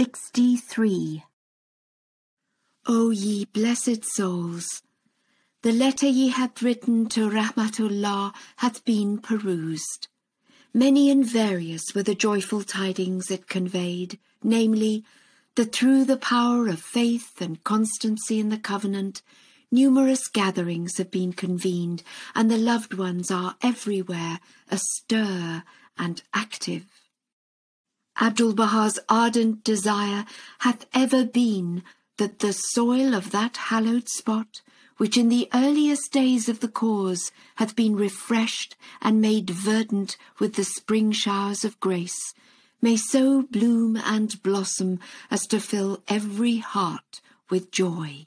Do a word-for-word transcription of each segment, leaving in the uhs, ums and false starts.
sixty-three. O ye blessed souls, the letter ye hath written to Rahmatullah hath been perused. Many and various were the joyful tidings it conveyed, namely, that through the power of faith and constancy in the covenant, numerous gatherings have been convened, and the loved ones are everywhere astir and active. Abdul-Baha's ardent desire hath ever been that the soil of that hallowed spot, which in the earliest days of the cause hath been refreshed and made verdant with the spring showers of grace, may so bloom and blossom as to fill every heart with joy.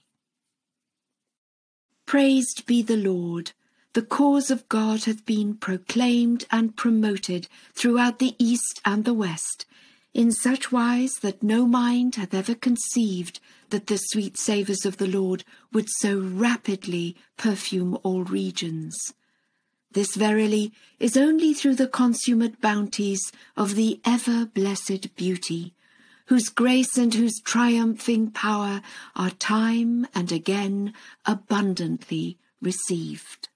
Praised be the Lord, the cause of God hath been proclaimed and promoted throughout the East and the West, in such wise that no mind hath ever conceived that the sweet savours of the Lord would so rapidly perfume all regions. This verily is only through the consummate bounties of the ever-blessed Beauty, whose grace and whose triumphing power are time and again abundantly received.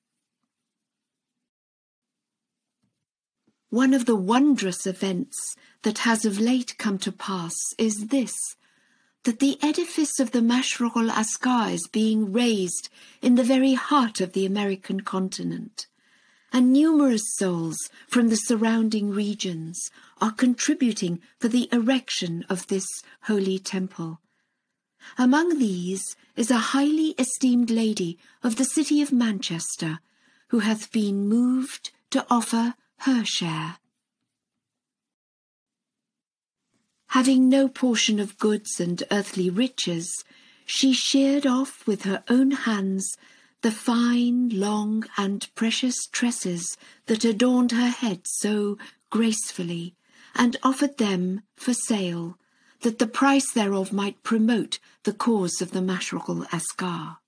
One of the wondrous events that has of late come to pass is this, that the edifice of the Mashraq al-Askar is being raised in the very heart of the American continent, and numerous souls from the surrounding regions are contributing for the erection of this holy temple. Among these is a highly esteemed lady of the city of Manchester, who hath been moved to offer her share. Having no portion of goods and earthly riches, she sheared off with her own hands the fine, long, and precious tresses that adorned her head so gracefully, and offered them for sale, that the price thereof might promote the cause of the Mashraq al-Askar.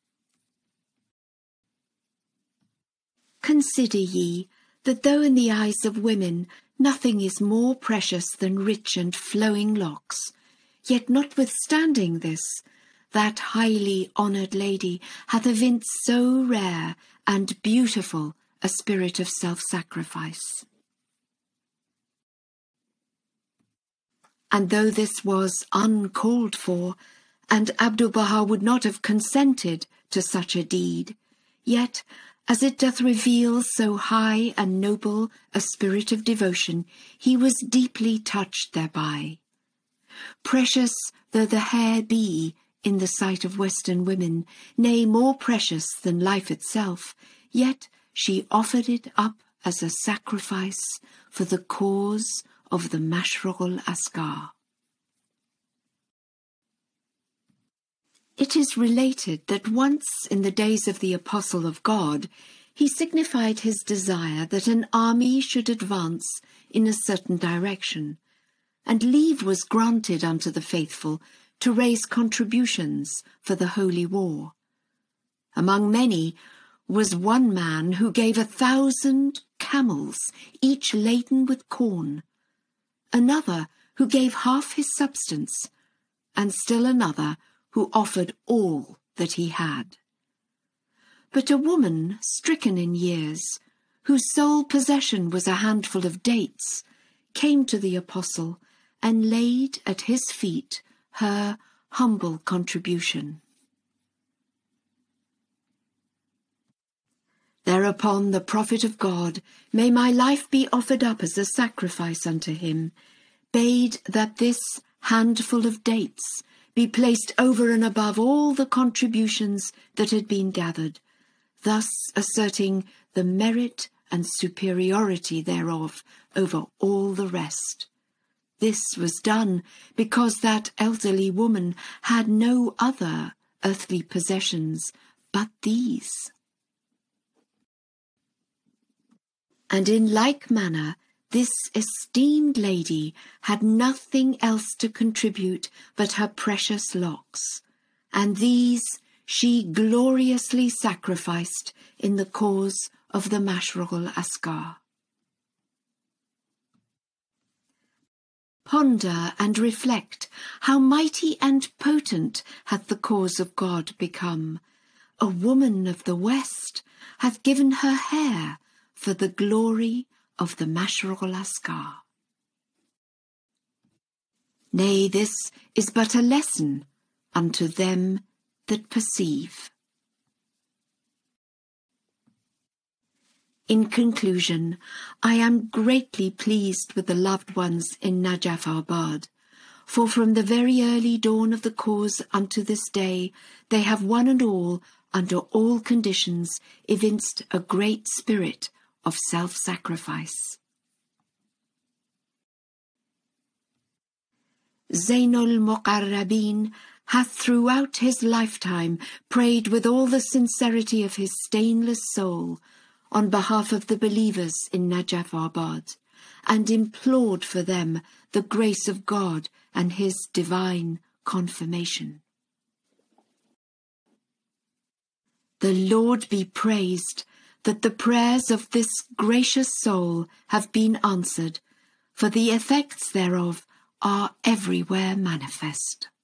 Consider ye that though in the eyes of women nothing is more precious than rich and flowing locks, yet notwithstanding this, that highly honoured lady hath evinced so rare and beautiful a spirit of self-sacrifice. And though this was uncalled for, and Abdu'l-Baha would not have consented to such a deed, yet, as it doth reveal so high and noble a spirit of devotion, he was deeply touched thereby. Precious though the hair be in the sight of Western women, nay, more precious than life itself, yet she offered it up as a sacrifice for the cause of the Mashraq al-Askar. It is related that once in the days of the Apostle of God, he signified his desire that an army should advance in a certain direction, and leave was granted unto the faithful to raise contributions for the holy war. Among many was one man who gave a thousand camels, each laden with corn, another who gave half his substance, and still another who offered all that he had. But a woman stricken in years, whose sole possession was a handful of dates, came to the apostle and laid at his feet her humble contribution. Thereupon the prophet of God, may my life be offered up as a sacrifice unto him, bade that this handful of dates be placed over and above all the contributions that had been gathered, thus asserting the merit and superiority thereof over all the rest. This was done because that elderly woman had no other earthly possessions but these. And in like manner, this esteemed lady had nothing else to contribute but her precious locks, and these she gloriously sacrificed in the cause of the Mashraq al-Askar. Ponder and reflect how mighty and potent hath the cause of God become. A woman of the West hath given her hair for the glory of the Mashrol Askar. Nay, this is but a lesson unto them that perceive. In conclusion, I am greatly pleased with the loved ones in Najafabad, for from the very early dawn of the cause unto this day, they have one and all, under all conditions, evinced a great spirit of self-sacrifice. Zainul Muqarrabin hath throughout his lifetime prayed with all the sincerity of his stainless soul on behalf of the believers in Najafabad, and implored for them the grace of God and his divine confirmation. The Lord be praised that the prayers of this gracious soul have been answered, for the effects thereof are everywhere manifest.